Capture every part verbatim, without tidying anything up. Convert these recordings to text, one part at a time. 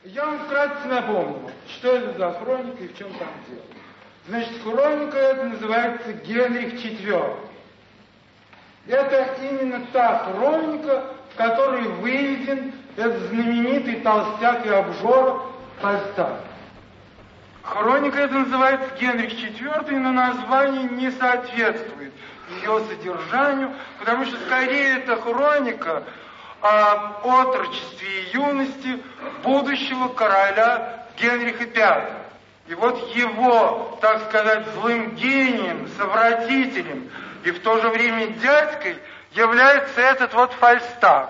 Я вам вкратце напомню, что это за хроника и в чем там дело. Значит, хроника это называется Генрих четвёртый. Это именно та хроника, в которой выведен этот знаменитый толстяк и обжора Фальстаф. Хроника это называется Генрих четвёртый, но название не соответствует ее содержанию, потому что скорее это хроника об отрочестве и юности будущего короля Генриха пятого. И вот его, так сказать, злым гением, совратителем и в то же время дядькой является этот вот Фальстаф.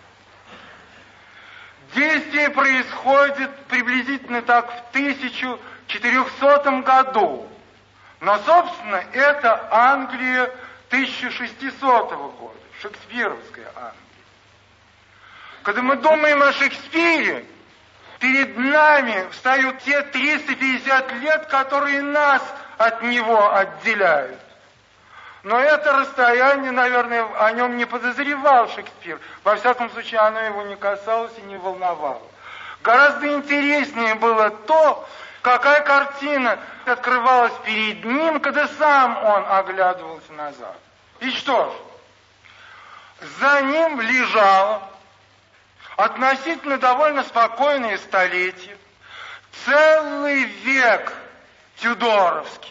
Действие происходит приблизительно так в тысяча четырехсотом году. Но, собственно, это Англия тысяча шестисотого года, шекспировская Англия. Когда мы думаем о Шекспире, перед нами встают те триста пятьдесят лет, которые нас от него отделяют. Но это расстояние, наверное, о нем не подозревал Шекспир. Во всяком случае, оно его не касалось и не волновало. Гораздо интереснее было то, какая картина открывалась перед ним, когда сам он оглядывался назад. И что ж, за ним лежало относительно довольно спокойное столетие, целый век тюдоровский.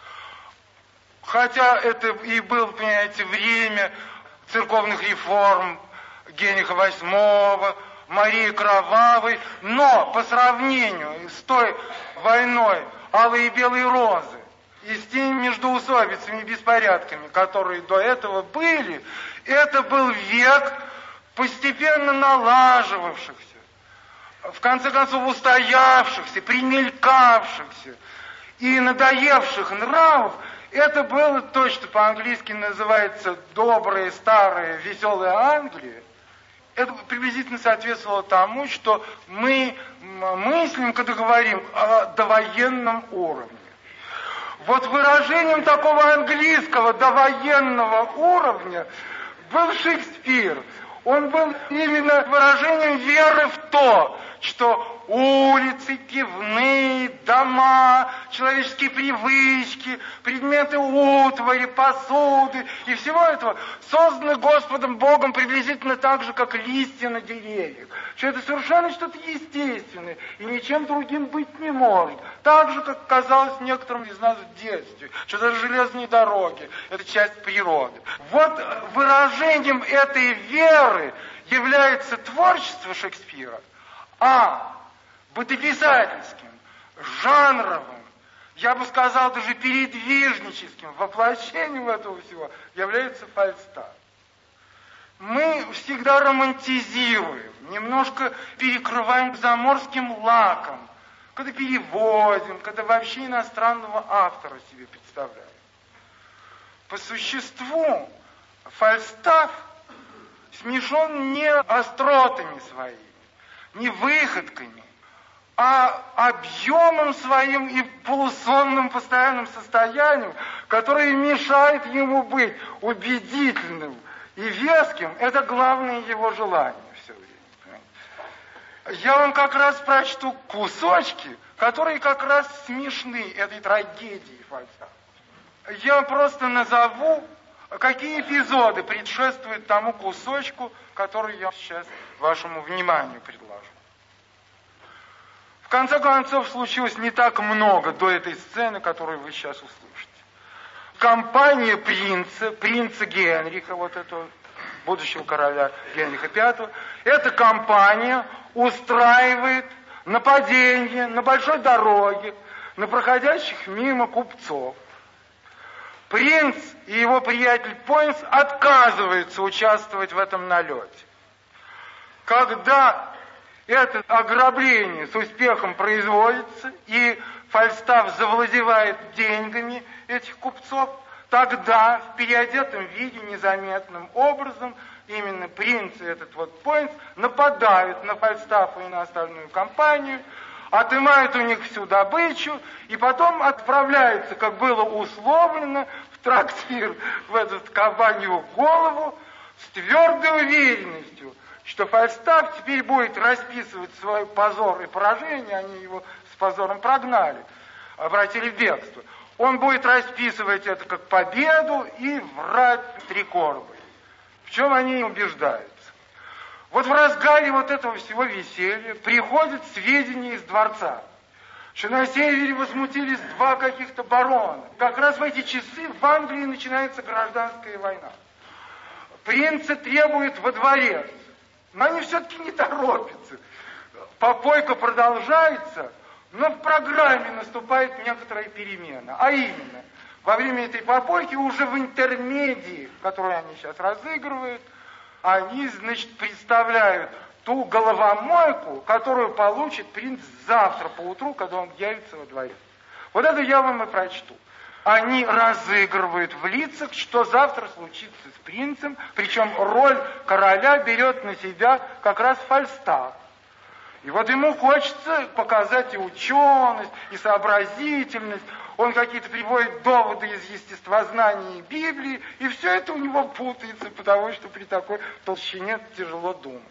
Хотя это и было, понимаете, время церковных реформ Генриха восьмого, Марии Кровавой, но по сравнению с той войной Алой и Белой Розы и с теми междоусобицами и беспорядками, которые до этого были, это был век постепенно налаживавшихся, в конце концов устоявшихся, примелькавшихся и надоевших нравов. Это было то, что по-английски называется добрая, старая, веселая Англия. Это приблизительно соответствовало тому, что мы мыслим, когда говорим о довоенном уровне. Вот выражением такого английского довоенного уровня был Шекспир. Он был именно выражением веры в то, что улицы, пивные, дома, человеческие привычки, предметы утвари, посуды и всего этого созданы Господом Богом приблизительно так же, как листья на деревьях. Что это совершенно что-то естественное и ничем другим быть не может. Так же, как казалось некоторым из нас в детстве, что даже железные дороги – это часть природы. Вот выражением этой веры является творчество Шекспира, а бытописательским, жанровым, я бы сказал, даже передвижническим воплощением этого всего является Фальстаф. Мы всегда романтизируем, немножко перекрываем заморским лаком, когда переводим, когда вообще иностранного автора себе представляем. По существу Фальстаф смешон не остротами своими, не выходками, а объемом своим и полусонным постоянным состоянием, которое мешает ему быть убедительным и веским. Это главное его желание все время. Я вам как раз прочту кусочки, которые как раз смешны этой трагедии Фальстафа. Я просто назову, какие эпизоды предшествуют тому кусочку, который я сейчас вашему вниманию предложу. В конце концов, случилось не так много до этой сцены, которую вы сейчас услышите. Компания принца, принца Генриха, вот этого будущего короля Генриха пятого, эта компания устраивает нападение на большой дороге на проходящих мимо купцов. Принц и его приятель Пойнс отказываются участвовать в этом налете. Когда это ограбление с успехом производится, и Фальстаф завладевает деньгами этих купцов, тогда в переодетом виде, незаметным образом, именно принц и этот вот Пойнс нападают на Фальстафа и на остальную компанию, отымают у них всю добычу, и потом отправляются, как было условлено, в трактир, в эту кабанью голову, с твердой уверенностью, что Фальстаф теперь будет расписывать свой позор и поражение, они его с позором прогнали, обратили в бегство. Он будет расписывать это как победу и врать три короба. В чем они убеждаются? Вот в разгаре вот этого всего веселья приходят сведения из дворца, что на севере возмутились два каких-то барона. Как раз в эти часы в Англии начинается гражданская война. Принца требуют во дворец, но они все-таки не торопятся. Попойка продолжается, но в программе наступает некоторая перемена. А именно, во время этой попойки уже в интермедии, которую они сейчас разыгрывают, они, значит, представляют ту головомойку, которую получит принц завтра поутру, когда он явится во дворец. Вот это я вам и прочту. Они разыгрывают в лицах, что завтра случится с принцем, причем роль короля берет на себя как раз Фальстаф. И вот ему хочется показать и ученость, и сообразительность. Он какие-то приводит доводы из естествознания и Библии, и все это у него путается, потому что при такой толщине тяжело думать.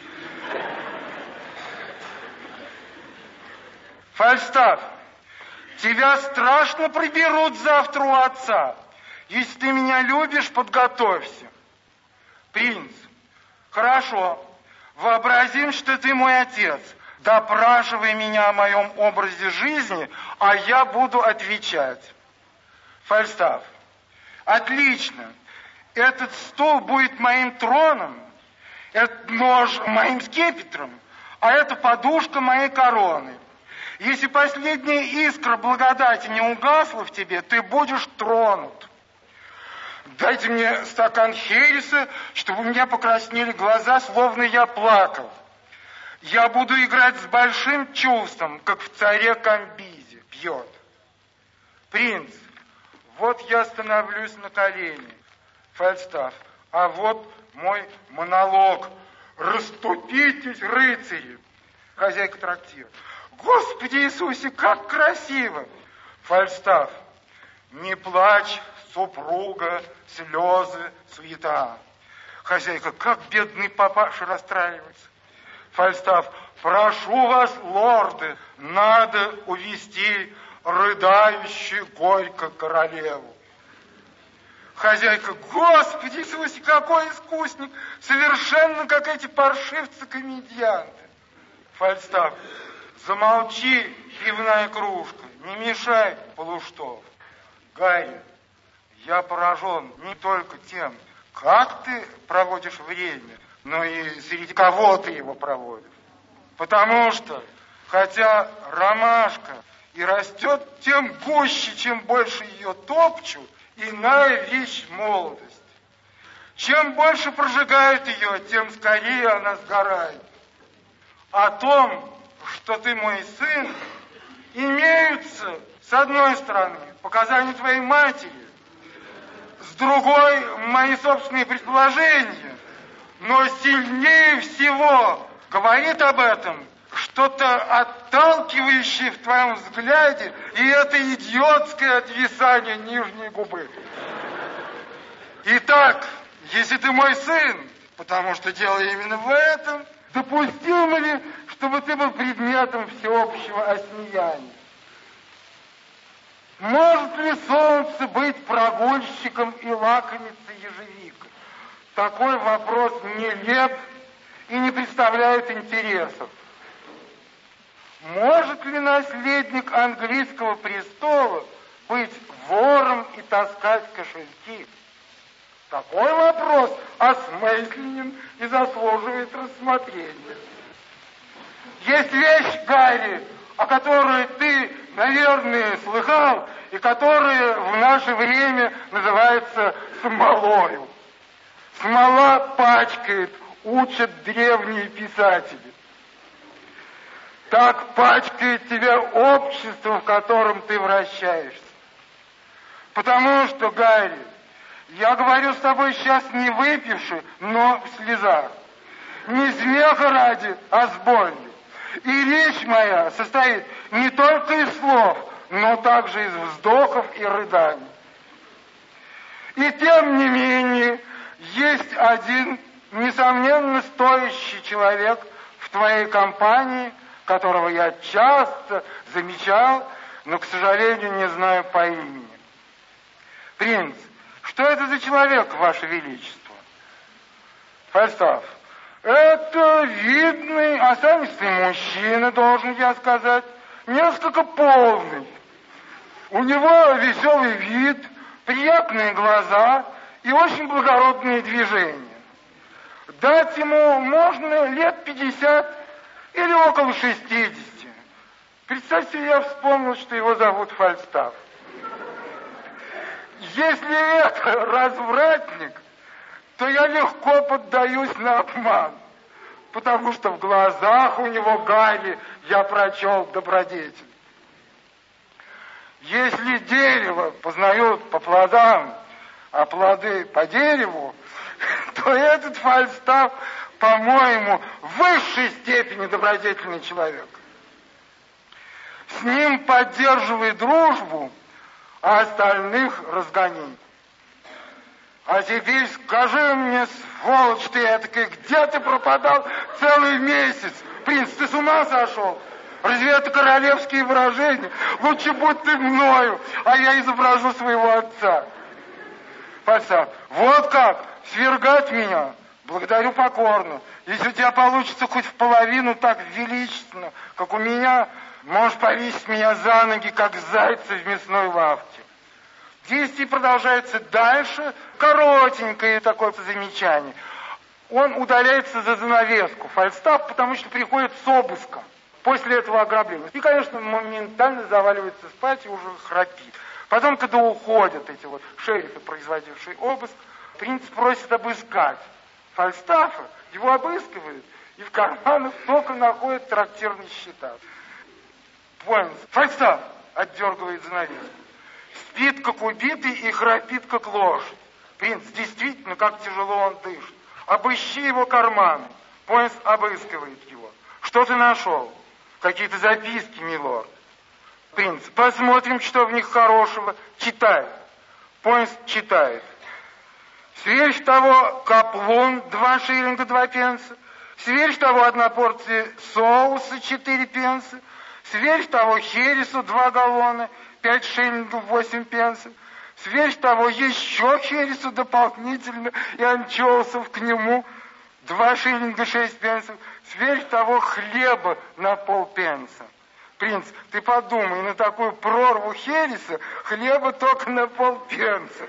Фальстаф, тебя страшно приберут завтра у отца. Если ты меня любишь, подготовься. Принц, хорошо, вообразим, что ты мой отец. Допрашивай меня о моем образе жизни, а я буду отвечать. Фальстаф, отлично. Этот стул будет моим троном, этот нож моим скипетром, а эта подушка моей короной. Если последняя искра благодати не угасла в тебе, ты будешь тронут. Дайте мне стакан хереса, чтобы у меня покраснели глаза, словно я плакал. Я буду играть с большим чувством, как в царе Камбизе. Пьет. Принц, вот я становлюсь на колени. Фальстаф, а вот мой монолог. Расступитесь, рыцари. Хозяйка трактира. Господи Иисусе, как красиво! Фальстаф, не плачь, супруга, слезы, суета. Хозяйка, как бедный папаша расстраивается. Фальстаф, прошу вас, лорды, надо увести рыдающую горько королеву. Хозяйка, Господи Иисусе, какой искусник, совершенно как эти паршивцы-комедианты. Фальстаф, замолчи, пивная кружка, не мешай, Полуштов. Гарри, я поражен не только тем, как ты проводишь время, но и среди кого ты его проводишь. Потому что, хотя ромашка и растет тем гуще, чем больше ее топчут, иная вещь молодость. Чем больше прожигают ее, тем скорее она сгорает. О том, что ты мой сын, имеются, с одной стороны, показания твоей матери, с другой, мои собственные предположения, но сильнее всего говорит об этом что-то отталкивающее в твоем взгляде, и это идиотское отвисание нижней губы. Итак, если ты мой сын, потому что дело именно в этом, допустимо ли, чтобы ты был предметом всеобщего осмеяния? Может ли солнце быть прогульщиком и лакомиться ежевикой? Такой вопрос нелеп и не представляет интересов. Может ли наследник английского престола быть вором и таскать кошельки? Такой вопрос осмысленен и заслуживает рассмотрения. Есть вещь, Гарри, о которой ты, наверное, слыхал, и которая в наше время называется смолою. Смола пачкает, учат древние писатели. Так пачкает тебя общество, в котором ты вращаешься. Потому что, Гарри, я говорю с тобой сейчас не выпивши, но в слезах. Не смеха ради, а с болью. И речь моя состоит не только из слов, но также из вздохов и рыданий. И тем не менее, есть один несомненно, стоящий человек в твоей компании, которого я часто замечал, но, к сожалению, не знаю по имени. Принц, что это за человек, Ваше Величество? Фальстаф. Это видный, осанистый мужчина, должен я сказать, несколько полный. У него веселый вид, приятные глаза и очень благородные движения. Дать ему можно лет пятьдесят или около шестидесяти. Представьте, я вспомнил, что его зовут Фальстаф. Если это развратник, то я легко поддаюсь на обман, потому что в глазах у него Гарри я прочел добродетель. Если дерево познают по плодам, а плоды по дереву, то этот Фальстаф, по-моему, в высшей степени добродетельный человек. С ним поддерживай дружбу, а остальных разгони. А теперь скажи мне, сволочь ты этакая, где ты пропадал целый месяц? Принц, ты с ума сошел? Разве это королевские выражения? Лучше будь ты мною, а я изображу своего отца. Фальстаф, вот как, свергать меня? Благодарю покорно. Если у тебя получится хоть в половину так величественно, как у меня, можешь повесить меня за ноги, как зайца в мясной лавке. Действие продолжается дальше, коротенькое такое замечание. Он удаляется за занавеску, Фальстаф, потому что приходит с обыском после этого ограбления. И, конечно, моментально заваливается спать и уже храпит. Потом, когда уходят эти вот шерифы, производившие обыск, принц просит обыскать Фальстафа, его обыскивают, и в карманах только находят трактирные счета. Понял. Фальстаф отдергивает занавеску. Спит, как убитый, и храпит, как лошадь. Принц, действительно, как тяжело он дышит. Обыщи его карманы. Поинс обыскивает его. Что ты нашел? Какие-то записки, милорд. Принц, посмотрим, что в них хорошего. Читай. Поинс читает. Сверх того каплун, два шиллинга, два пенса. Сверх того одна порция соуса, четыре пенса. Сверх того хересу, два галлона, пять шиллингов, восемь пенсов. Сверх того еще хересу дополнительно и анчоусов к нему, два шиллинга, шесть пенсов. Сверх того хлеба на полпенса. Принц, ты подумай, на такую прорву хереса хлеба только на полпенса.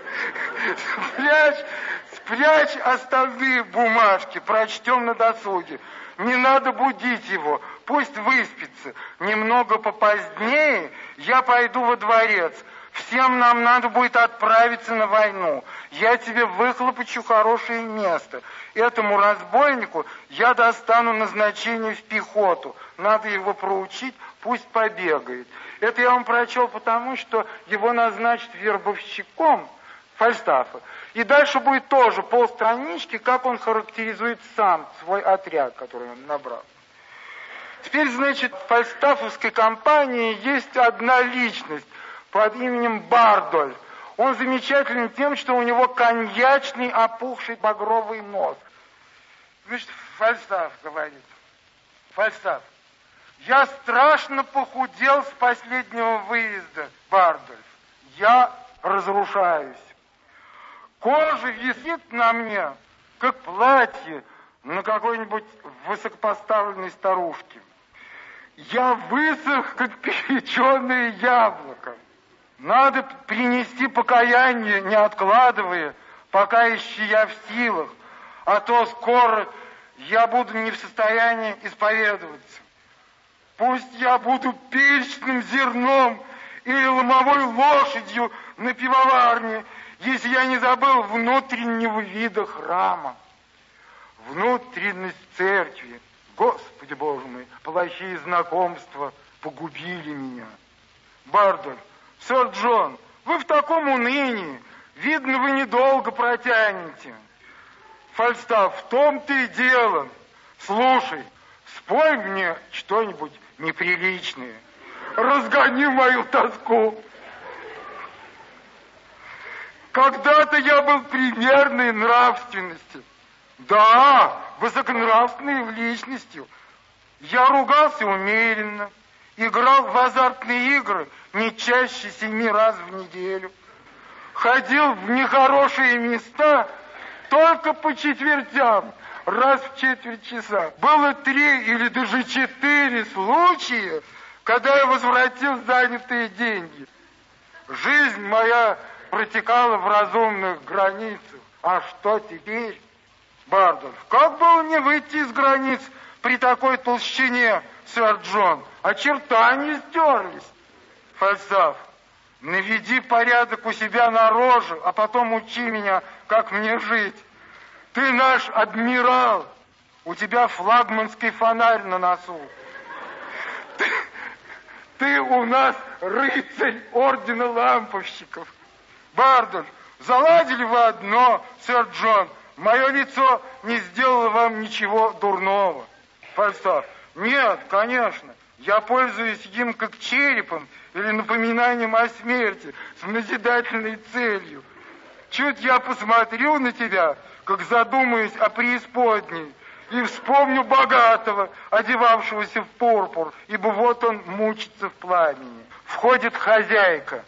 Спрячь, спрячь остальные бумажки, прочтем на досуге. Не надо будить его, пусть выспится. Немного попозднее я пойду во дворец. Всем нам надо будет отправиться на войну. Я тебе выхлопочу хорошее место. Этому разбойнику я достану назначение в пехоту. Надо его проучить, пусть побегает. Это я вам прочел потому, что его назначат вербовщиком Фальстафа. И дальше будет тоже полстранички, как он характеризует сам свой отряд, который он набрал. Теперь, значит, в фальстафовской компании есть одна личность под именем Бардоль. Он замечателен тем, что у него коньячный опухший багровый нос. Значит, Фальстаф говорит. Фальстаф, я страшно похудел с последнего выезда, Бардольф. Я разрушаюсь. Кожа висит на мне, как платье на какой-нибудь высокопоставленной старушке. Я высох, как перепеченное яблоко. Надо принести покаяние, не откладывая, пока еще я в силах, а то скоро я буду не в состоянии исповедоваться. Пусть я буду перечным зерном или ломовой лошадью на пивоварне, если я не забыл внутреннего вида храма. Внутренность церкви, Господи Боже мой, плохие знакомства погубили меня. Бардоль, сэр Джон, вы в таком унынии, видно, вы недолго протянете. Фальстаф, в том-то и дело. Слушай, спой мне что-нибудь неприличное. Разгони мою тоску. Когда-то я был примерной нравственности. Да, высоконравственной личностью. Я ругался умеренно, играл в азартные игры не чаще семи раз в неделю, ходил в нехорошие места только по четвертям, раз в четверть часа. Было три или даже четыре случая, когда я возвратил занятые деньги. Жизнь моя протекала в разумных границах. А что теперь, Бардольф? Как было не выйти из границ при такой толщине, сэр Джон? Очертания стерлись. Фальстаф, наведи порядок у себя на роже, а потом учи меня, как мне жить. Ты наш адмирал, у тебя флагманский фонарь на носу. Ты, ты у нас рыцарь ордена ламповщиков. Бардольф, заладили вы одно, сэр Джон, мое лицо не сделало вам ничего дурного. Фальстаф, нет, конечно, я пользуюсь им как черепом или напоминанием о смерти с назидательной целью. Чуть я посмотрю на тебя, как задумаюсь о преисподней, и вспомню богатого, одевавшегося в пурпур, ибо вот он мучится в пламени. Входит хозяйка.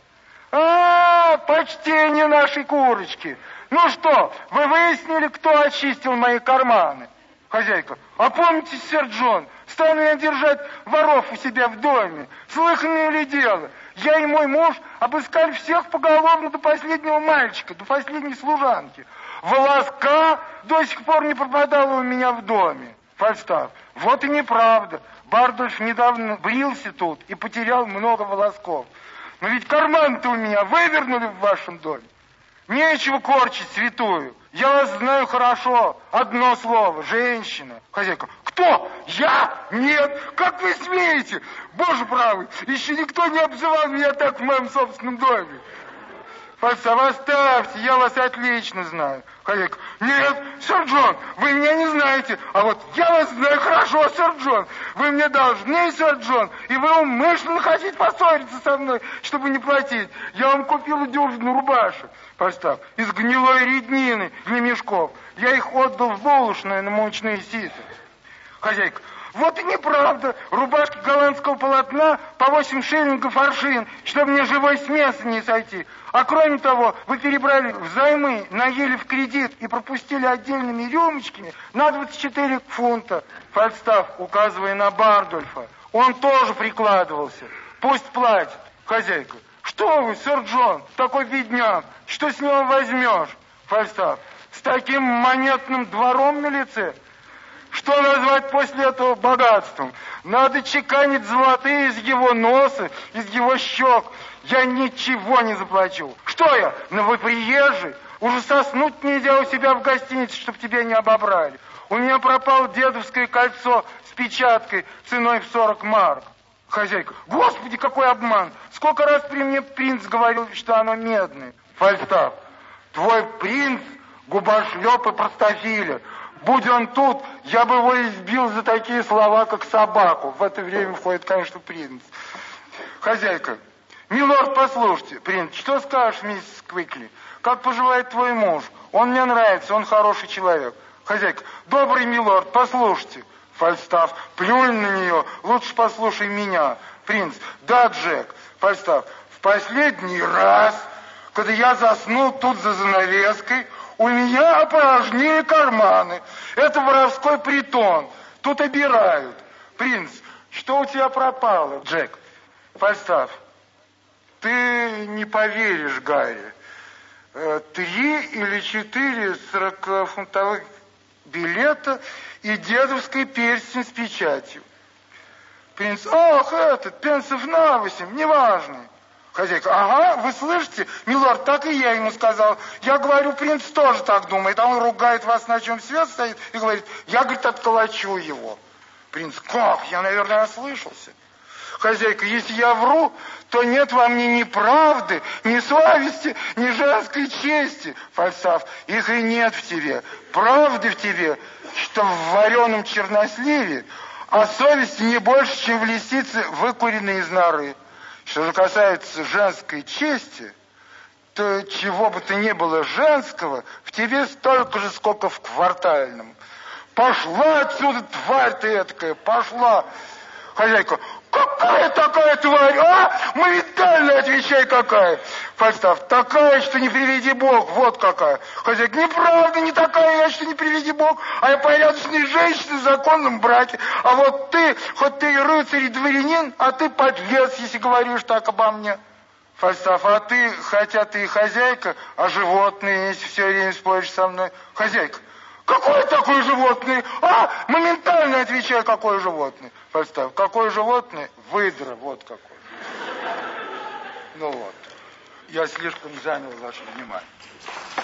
А, почтение нашей курочки. Ну что, вы выяснили, кто очистил мои карманы? Хозяйка, а помните, сэр Джон, стану я держать воров у себя в доме. Слыханное ли дело? Я и мой муж обыскали всех поголовно до последнего мальчика, до последней служанки. Волоска до сих пор не пропадала у меня в доме. Фальстаф, вот и неправда. Бардольф недавно брился тут и потерял много волосков. Но ведь карман-то у меня вывернули в вашем доме. Нечего корчить святую. Я вас знаю хорошо. Одно слово. Женщина. Хозяйка. Кто? Я? Нет. Как вы смеете? Боже правый, еще никто не обзывал меня так в моем собственном доме. Фальстаф, оставьте, я вас отлично знаю. Хозяйка. Нет, сэр Джон, вы меня не знаете. А вот я вас знаю хорошо, сэр Джон. Вы мне должны, сэр Джон, и вы умышленно хотите поссориться со мной, чтобы не платить. Я вам купил дюжину рубашек. Фальстаф, из гнилой реднины для мешков. Я их отдал в булочную на мучные ситы. Хозяйка. Вот и неправда. Рубашки голландского полотна по восемь шиллингов аршин, чтобы мне живой с места не сойти. А кроме того, вы перебрали взаймы, наели в кредит и пропустили отдельными рюмочками на двадцать четыре фунта. Фальстаф, указывая на Бардольфа, он тоже прикладывался. Пусть платит. Хозяйка. Что вы, сэр Джон, такой бедняк, что с него возьмешь? Фальстаф. С таким монетным двором на лице? Что назвать после этого богатством? Надо чеканить золотые из его носа, из его щек. Я ничего не заплачу. Что я, новоприезжий? Уже соснуть нельзя у себя в гостинице, чтобы тебя не обобрали. У меня пропало дедовское кольцо с печаткой ценой в сорок марок. Хозяйка. Господи, какой обман! Сколько раз при мне принц говорил, что оно медное. Фальстаф. Твой принц губошлеп и простофиля. Будь он тут, я бы его избил за такие слова, как собаку. В это время входит, конечно, принц. Хозяйка. Милорд, послушайте. Принц, что скажешь, миссис Квикли? Как поживает твой муж? Он мне нравится, он хороший человек. Хозяйка. Добрый милорд, послушайте. Фальстаф. Плюнь на нее, лучше послушай меня. Принц. Да, Джек. Фальстаф. В последний раз, когда я заснул тут за занавеской, у меня опорожнили карманы. Это воровской притон. Тут обирают. Принц, что у тебя пропало? Джек. Фальстаф. Ты не поверишь, Гарри. Три или четыре сорокафунтовых билета и дедовский перстень с печатью. Принц. Ох, этот, пенсов на восемь, неважный. Хозяйка. Ага, вы слышите? Милорд, так и я ему сказал. Я говорю, принц тоже так думает. А он ругает вас, на чем свет стоит, и говорит, я, говорит, отколочу его. Принц. Как? Я, наверное, ослышался. Хозяйка. Если я вру, то нет во мне ни правды, ни совести, ни женской чести. Фальстаф. Их и нет в тебе. Правды в тебе, что в вареном черносливе, а совести не больше, чем в лисице, выкуренной из норы. Что же касается женской чести, что чего бы то ни было женского, в тебе столько же, сколько в квартальном. Пошла отсюда, тварь ты этакая, пошла. Хозяйка, какая такая тварь, а? Моментально отвечай, какая. Фальстаф, такая, что не приведи Бог, вот какая. Хозяйка, неправда, не такая, я что не приведи Бог, а я порядочная женщина в законном браке. А вот ты, хоть ты и рыцарь, и дворянин, а ты подлец, если говоришь так обо мне. Фальстаф, а ты, хотя ты и хозяйка, а животные, если все время споришь со мной. Хозяйка, какое такое животное? А, моментально отвечай, какое животное. Фальстаф, какое животное? Выдра, вот какое. Ну вот. Я слишком занял ваше внимание.